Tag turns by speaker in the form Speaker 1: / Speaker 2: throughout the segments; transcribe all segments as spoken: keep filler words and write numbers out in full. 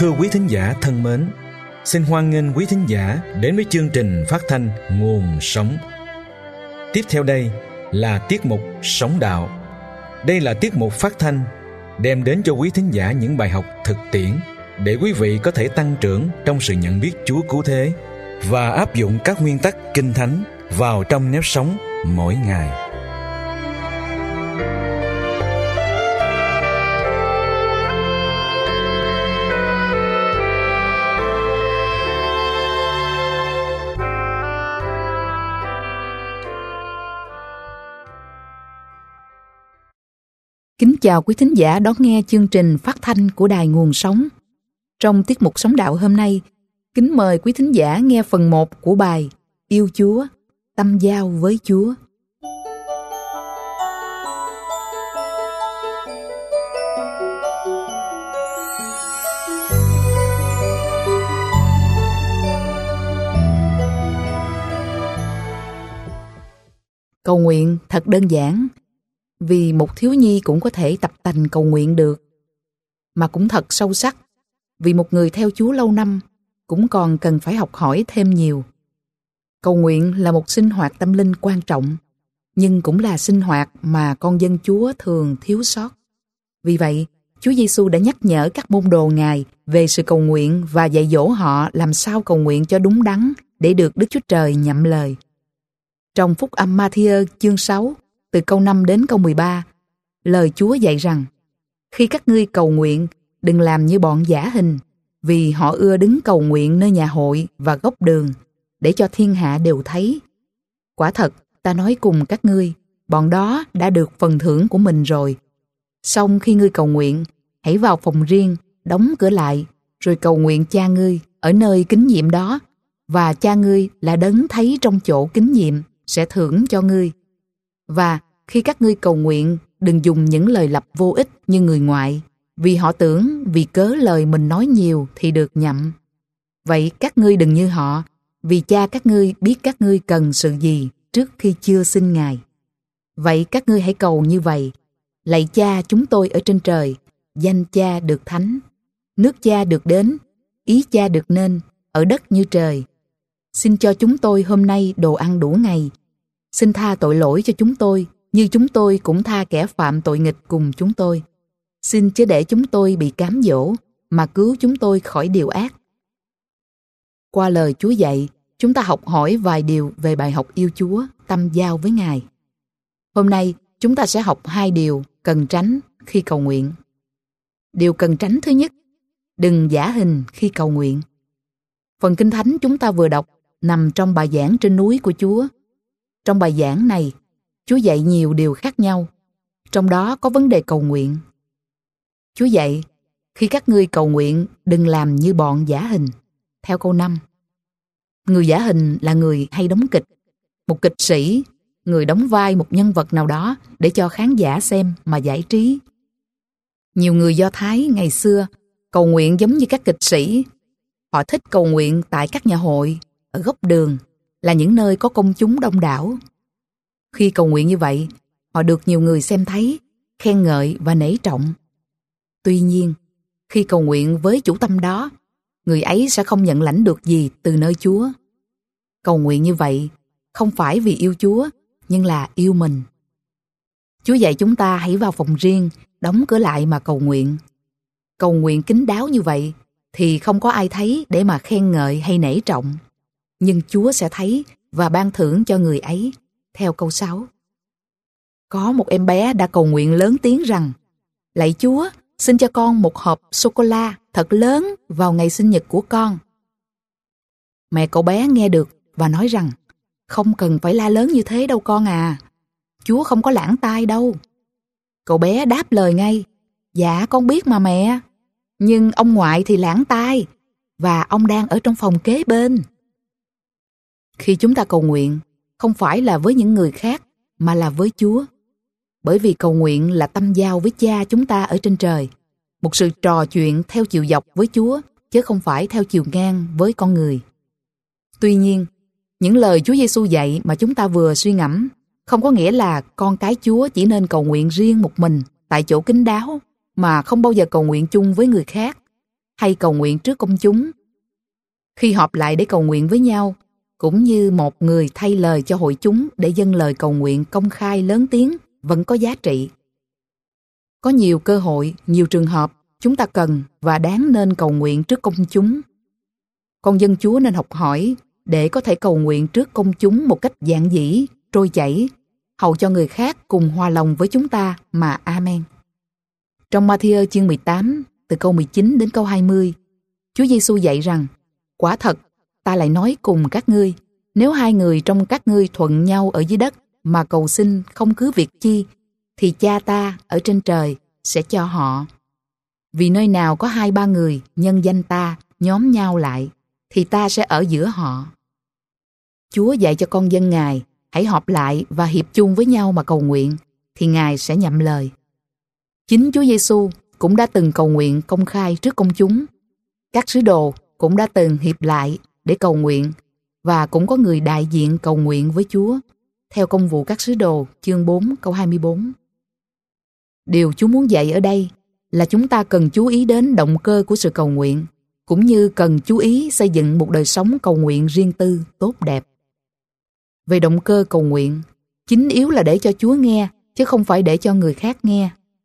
Speaker 1: Thưa quý thính giả thân mến, xin hoan nghênh quý thính giả đến với chương trình phát thanh Nguồn Sống. Tiếp theo đây là tiết mục Sống Đạo. Đây là tiết mục phát thanh đem đến cho quý thính giả những bài học thực tiễn để quý vị có thể tăng trưởng trong sự nhận biết Chúa cứu thế và áp dụng các nguyên tắc Kinh Thánh vào trong nếp sống mỗi ngày.
Speaker 2: Kính chào quý thính giả đón nghe chương trình phát thanh của Đài Nguồn Sống. Trong tiết mục Sống Đạo hôm nay, kính mời quý thính giả nghe phần một của bài Yêu Chúa, tâm giao với Chúa. Cầu nguyện thật đơn giản, vì một thiếu nhi cũng có thể tập tành cầu nguyện được. Mà cũng thật sâu sắc, vì một người theo Chúa lâu năm cũng còn cần phải học hỏi thêm nhiều. Cầu nguyện là một sinh hoạt tâm linh quan trọng, nhưng cũng là sinh hoạt mà con dân Chúa thường thiếu sót. Vì vậy, Chúa Giêsu đã nhắc nhở các môn đồ Ngài về sự cầu nguyện và dạy dỗ họ làm sao cầu nguyện cho đúng đắn để được Đức Chúa Trời nhậm lời. Trong Phúc Âm Ma-thi-ơ chương sáu, từ câu năm đến câu mười ba, lời Chúa dạy rằng: khi các ngươi cầu nguyện, đừng làm như bọn giả hình, vì họ ưa đứng cầu nguyện nơi nhà hội và góc đường, để cho thiên hạ đều thấy. Quả thật, ta nói cùng các ngươi, bọn đó đã được phần thưởng của mình rồi. Song khi ngươi cầu nguyện, hãy vào phòng riêng, đóng cửa lại, rồi cầu nguyện Cha ngươi ở nơi kín nhiệm đó, và Cha ngươi là đấng thấy trong chỗ kín nhiệm sẽ thưởng cho ngươi. Và khi các ngươi cầu nguyện, đừng dùng những lời lặp vô ích như người ngoại, vì họ tưởng vì cớ lời mình nói nhiều thì được nhậm. Vậy các ngươi đừng như họ, vì Cha các ngươi biết các ngươi cần sự gì trước khi chưa xin Ngài. Vậy các ngươi hãy cầu như vậy: lạy Cha chúng tôi ở trên trời, danh Cha được thánh, nước Cha được đến, ý Cha được nên, ở đất như trời. Xin cho chúng tôi hôm nay đồ ăn đủ ngày. Xin tha tội lỗi cho chúng tôi, như chúng tôi cũng tha kẻ phạm tội nghịch cùng chúng tôi. Xin chớ để chúng tôi bị cám dỗ, mà cứu chúng tôi khỏi điều ác. Qua lời Chúa dạy, chúng ta học hỏi vài điều về bài học yêu Chúa, tâm giao với Ngài. Hôm nay, chúng ta sẽ học hai điều cần tránh khi cầu nguyện. Điều cần tránh thứ nhất, đừng giả hình khi cầu nguyện. Phần Kinh Thánh chúng ta vừa đọc nằm trong bài giảng trên núi của Chúa. Trong bài giảng này, Chúa dạy nhiều điều khác nhau, trong đó có vấn đề cầu nguyện. Chúa dạy, khi các ngươi cầu nguyện, đừng làm như bọn giả hình. Theo câu năm, người giả hình là người hay đóng kịch, một kịch sĩ, người đóng vai một nhân vật nào đó để cho khán giả xem mà giải trí. Nhiều người Do Thái ngày xưa cầu nguyện giống như các kịch sĩ. Họ thích cầu nguyện tại các nhà hội, ở góc đường, là những nơi có công chúng đông đảo. Khi cầu nguyện như vậy, họ được nhiều người xem thấy, khen ngợi và nể trọng. Tuy nhiên, khi cầu nguyện với chủ tâm đó, người ấy sẽ không nhận lãnh được gì từ nơi Chúa. Cầu nguyện như vậy không phải vì yêu Chúa, nhưng là yêu mình. Chúa dạy chúng ta hãy vào phòng riêng, đóng cửa lại mà cầu nguyện. Cầu nguyện kín đáo như vậy thì không có ai thấy để mà khen ngợi hay nể trọng. Nhưng Chúa sẽ thấy và ban thưởng cho người ấy. Theo câu sáu, có một em bé đã cầu nguyện lớn tiếng rằng: lạy Chúa, xin cho con một hộp sô-cô-la thật lớn vào ngày sinh nhật của con. Mẹ cậu bé nghe được và nói rằng: không cần phải la lớn như thế đâu con à, Chúa không có lãng tai đâu. Cậu bé đáp lời ngay: dạ con biết mà mẹ, nhưng ông ngoại thì lãng tai, và ông đang ở trong phòng kế bên. Khi chúng ta cầu nguyện, không phải là với những người khác, mà là với Chúa. Bởi vì cầu nguyện là tâm giao với Cha chúng ta ở trên trời, một sự trò chuyện theo chiều dọc với Chúa, chứ không phải theo chiều ngang với con người. Tuy nhiên, những lời Chúa Giêsu dạy mà chúng ta vừa suy ngẫm không có nghĩa là con cái Chúa chỉ nên cầu nguyện riêng một mình tại chỗ kín đáo, mà không bao giờ cầu nguyện chung với người khác. hay cầu nguyện trước công chúng. Khi họp lại để cầu nguyện với nhau, cũng như một người thay lời cho hội chúng để dâng lời cầu nguyện công khai lớn tiếng, vẫn có giá trị. Có nhiều cơ hội, nhiều trường hợp chúng ta cần và đáng nên cầu nguyện trước công chúng. Con dân Chúa nên học hỏi để có thể cầu nguyện trước công chúng một cách giản dĩ, trôi chảy, hầu cho người khác cùng hòa lòng với chúng ta mà Amen. Trong Ma-thi-ơ chương mười tám, từ câu mười chín đến câu hai mươi, Chúa Giêsu dạy rằng: quả thật, ta lại nói cùng các ngươi, nếu hai người trong các ngươi thuận nhau ở dưới đất mà cầu xin không cứ việc chi, thì Cha ta ở trên trời sẽ cho họ. Vì nơi nào có hai ba người nhân danh ta nhóm nhau lại, thì ta sẽ ở giữa họ. Chúa dạy cho con dân Ngài hãy họp lại và hiệp chung với nhau mà cầu nguyện, thì Ngài sẽ nhậm lời. Chính Chúa Giêsu cũng đã từng cầu nguyện công khai trước công chúng. Các sứ đồ cũng đã từng hiệp lại để cầu nguyện, và cũng có người đại diện cầu nguyện với Chúa, theo Công vụ các sứ đồ chương bốn câu hai mươi bốn. Điều Chúa muốn dạy ở đây là chúng ta cần chú ý đến động cơ của sự cầu nguyện, cũng như cần chú ý xây dựng một đời sống cầu nguyện riêng tư, tốt đẹp. Về động cơ cầu nguyện, chính yếu là để cho Chúa nghe, chứ không phải để cho người khác nghe.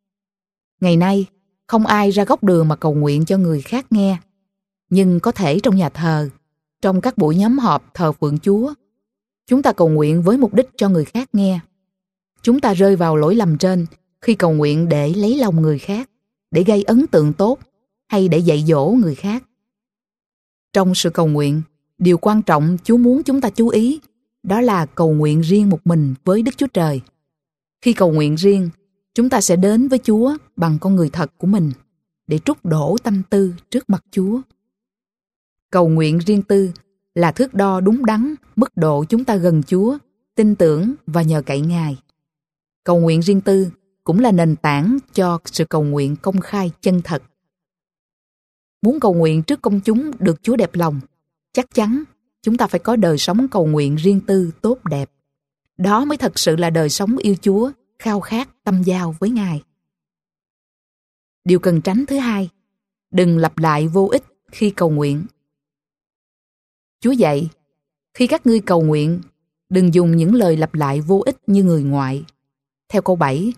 Speaker 2: Ngày nay, không ai ra góc đường mà cầu nguyện cho người khác nghe, nhưng có thể trong nhà thờ, trong các buổi nhóm họp thờ phượng Chúa, chúng ta cầu nguyện với mục đích cho người khác nghe. Chúng ta rơi vào lỗi lầm trên khi cầu nguyện để lấy lòng người khác, để gây ấn tượng tốt, hay để dạy dỗ người khác. Trong sự cầu nguyện, điều quan trọng Chúa muốn chúng ta chú ý, đó là cầu nguyện riêng một mình với Đức Chúa Trời. Khi cầu nguyện riêng, chúng ta sẽ đến với Chúa bằng con người thật của mình, để trút đổ tâm tư trước mặt Chúa. Cầu nguyện riêng tư là thước đo đúng đắn mức độ chúng ta gần Chúa, tin tưởng và nhờ cậy Ngài. Cầu nguyện riêng tư cũng là nền tảng cho sự cầu nguyện công khai chân thật. Muốn cầu nguyện trước công chúng được Chúa đẹp lòng, chắc chắn chúng ta phải có đời sống cầu nguyện riêng tư tốt đẹp. Đó mới thật sự là đời sống yêu Chúa, khao khát tâm giao với Ngài. Điều cần tránh thứ hai, đừng lặp lại vô ích khi cầu nguyện. Chúa dạy, khi các ngươi cầu nguyện, đừng dùng những lời lặp lại vô ích như người ngoại. Theo câu bảy,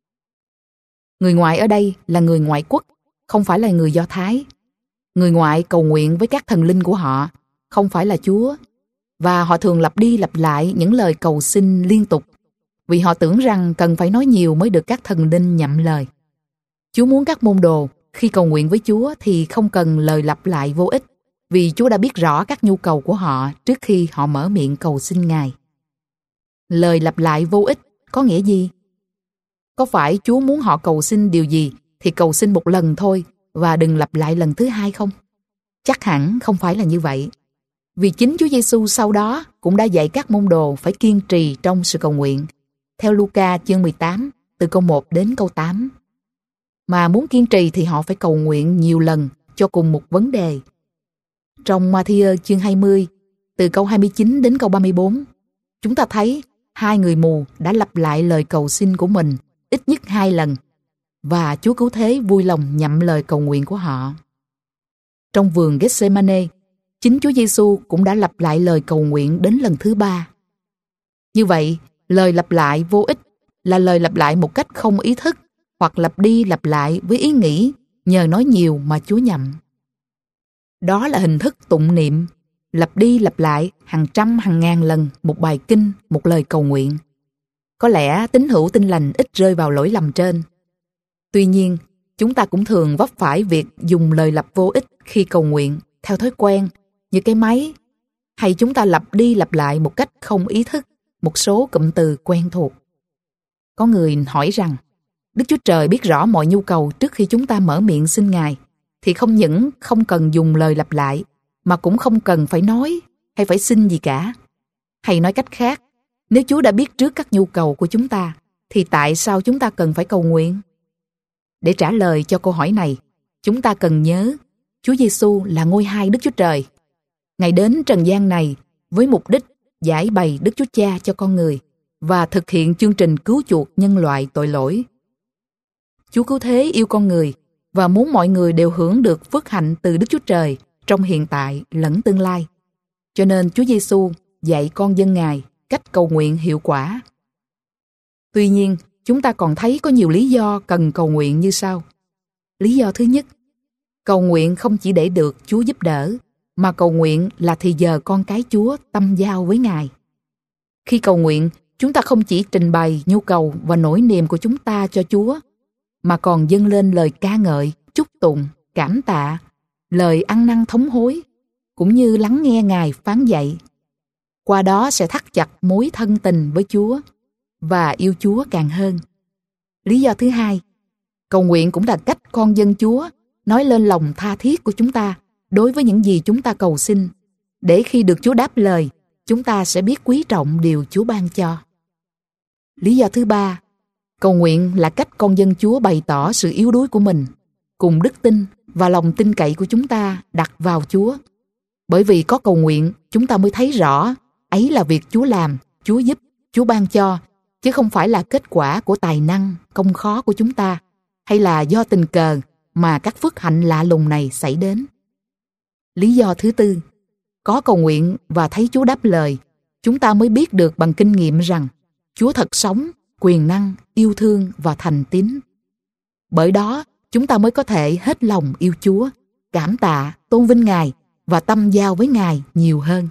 Speaker 2: người ngoại ở đây là người ngoại quốc, không phải là người Do Thái. Người ngoại cầu nguyện với các thần linh của họ, không phải là Chúa, và họ thường lặp đi lặp lại những lời cầu xin liên tục, vì họ tưởng rằng cần phải nói nhiều mới được các thần linh nhậm lời. Chúa muốn các môn đồ khi cầu nguyện với Chúa thì không cần lời lặp lại vô ích, vì Chúa đã biết rõ các nhu cầu của họ trước khi họ mở miệng cầu xin Ngài. Lời lặp lại vô ích có nghĩa gì? Có phải Chúa muốn họ cầu xin điều gì thì cầu xin một lần thôi và đừng lặp lại lần thứ hai không? Chắc hẳn không phải là như vậy. Vì chính Chúa Giêsu sau đó cũng đã dạy các môn đồ phải kiên trì trong sự cầu nguyện. Theo Luca chương mười tám, từ câu một đến câu tám. Mà muốn kiên trì thì họ phải cầu nguyện nhiều lần cho cùng một vấn đề. Trong Ma-thi-ơ chương hai mươi, từ câu hai mươi chín đến câu ba mươi bốn, chúng ta thấy hai người mù đã lặp lại lời cầu xin của mình ít nhất hai lần, và Chúa Cứu Thế vui lòng nhậm lời cầu nguyện của họ. Trong vườn Gethsemane, chính Chúa Giêsu cũng đã lặp lại lời cầu nguyện đến lần thứ ba. Như vậy, lời lặp lại vô ích là lời lặp lại một cách không ý thức, hoặc lặp đi lặp lại với ý nghĩ nhờ nói nhiều mà Chúa nhậm. Đó là hình thức tụng niệm, lặp đi lặp lại hàng trăm hàng ngàn lần một bài kinh, một lời cầu nguyện. Có lẽ tín hữu tin lành ít rơi vào lỗi lầm trên. Tuy nhiên, chúng ta cũng thường vấp phải việc dùng lời lặp vô ích khi cầu nguyện theo thói quen, như cái máy, hay chúng ta lặp đi lặp lại một cách không ý thức một số cụm từ quen thuộc. Có người hỏi rằng, Đức Chúa Trời biết rõ mọi nhu cầu trước khi chúng ta mở miệng xin Ngài, thì không những không cần dùng lời lặp lại, mà cũng không cần phải nói hay phải xin gì cả. Hay nói cách khác, nếu Chúa đã biết trước các nhu cầu của chúng ta, thì tại sao chúng ta cần phải cầu nguyện? Để trả lời cho câu hỏi này, chúng ta cần nhớ Chúa Giêsu là ngôi hai Đức Chúa Trời. Ngài đến trần gian này với mục đích giải bày Đức Chúa Cha cho con người và thực hiện chương trình cứu chuộc nhân loại tội lỗi. Chúa Cứu Thế yêu con người và muốn mọi người đều hưởng được phước hạnh từ Đức Chúa Trời trong hiện tại lẫn tương lai. Cho nên Chúa Giêsu dạy con dân Ngài cách cầu nguyện hiệu quả. Tuy nhiên, chúng ta còn thấy có nhiều lý do cần cầu nguyện như sau. Lý do thứ nhất, cầu nguyện không chỉ để được Chúa giúp đỡ, mà cầu nguyện là thì giờ con cái Chúa tâm giao với Ngài. Khi cầu nguyện, chúng ta không chỉ trình bày nhu cầu và nỗi niềm của chúng ta cho Chúa, mà còn dâng lên lời ca ngợi, chúc tụng, cảm tạ, lời ăn năn thống hối, cũng như lắng nghe Ngài phán dạy. Qua đó sẽ thắt chặt mối thân tình với Chúa và yêu Chúa càng hơn. Lý do thứ hai, cầu nguyện cũng là cách con dân Chúa nói lên lòng tha thiết của chúng ta đối với những gì chúng ta cầu xin, để khi được Chúa đáp lời, chúng ta sẽ biết quý trọng điều Chúa ban cho. Lý do thứ ba, cầu nguyện là cách con dân Chúa bày tỏ sự yếu đuối của mình, cùng đức tin và lòng tin cậy của chúng ta đặt vào Chúa. Bởi vì có cầu nguyện, chúng ta mới thấy rõ ấy là việc Chúa làm, Chúa giúp, Chúa ban cho, chứ không phải là kết quả của tài năng, công khó của chúng ta, hay là do tình cờ mà các phước hạnh lạ lùng này xảy đến. Lý do thứ tư, có cầu nguyện và thấy Chúa đáp lời, chúng ta mới biết được bằng kinh nghiệm rằng Chúa thật sống, quyền năng, yêu thương và thành tín. Bởi đó, chúng ta mới có thể hết lòng yêu Chúa, cảm tạ, tôn vinh Ngài và tâm giao với Ngài nhiều hơn.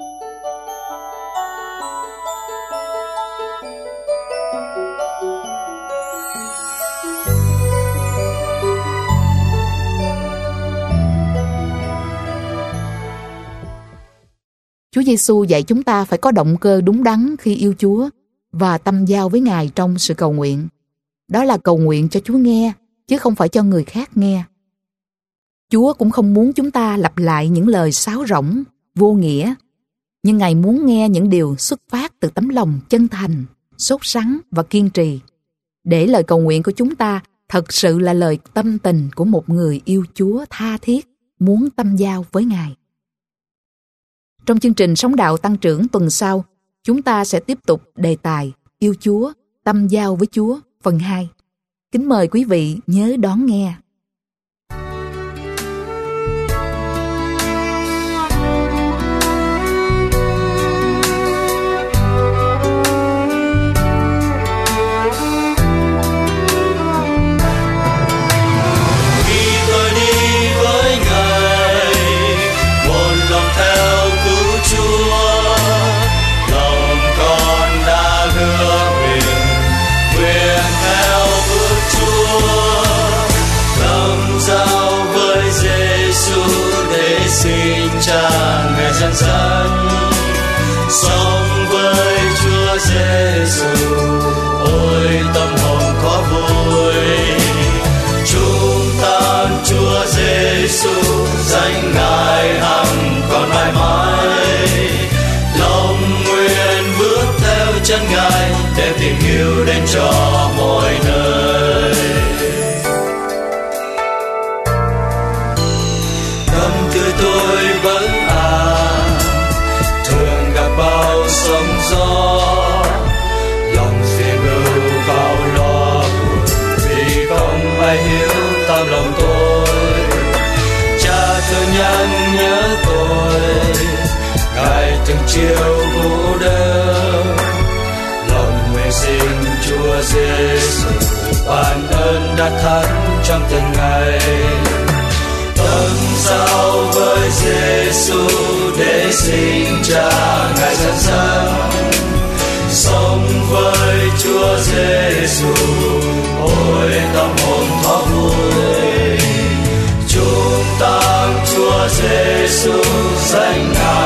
Speaker 2: Chúa Giêsu dạy chúng ta phải có động cơ đúng đắn khi yêu Chúa và tâm giao với Ngài trong sự cầu nguyện. Đó là cầu nguyện cho Chúa nghe, chứ không phải cho người khác nghe. Chúa cũng không muốn chúng ta lặp lại những lời sáo rỗng, vô nghĩa, nhưng Ngài muốn nghe những điều xuất phát từ tấm lòng chân thành, sốt sắng và kiên trì, để lời cầu nguyện của chúng ta thật sự là lời tâm tình của một người yêu Chúa tha thiết, muốn tâm giao với Ngài. Trong chương trình Sống Đạo Tăng Trưởng tuần sau, chúng ta sẽ tiếp tục đề tài Yêu Chúa, tâm giao với Chúa phần hai. Kính mời quý vị nhớ đón nghe.
Speaker 3: Cha Ngài dẫn dắt, sống với Chúa Giêsu, ôi tâm hồn có vui. Chúng ta Chúa Giêsu, danh Ngài hằng còn mãi mãi. Lòng nguyện bước theo chân Ngài, để tình yêu đến cho mọi nơi. Tâm tư tôi vẫn à, thường gặp bao sóng gió, lòng phiền ưu bao lo buồn, vì không ai hiểu tâm lòng tôi. Cha thương nhắc nhớ tôi, Ngài từng chiều vũ đỡ. Lòng nguyện xin Chúa Giêsu ban ơn đã thắng trong từng ngày. Tâm giao với Giêsu để xin Cha Ngài dẫn dắt, sống với Chúa Giêsu, ôi tâm hồn thỏa vui. Chúng ta Chúa Giêsu, danh Ngài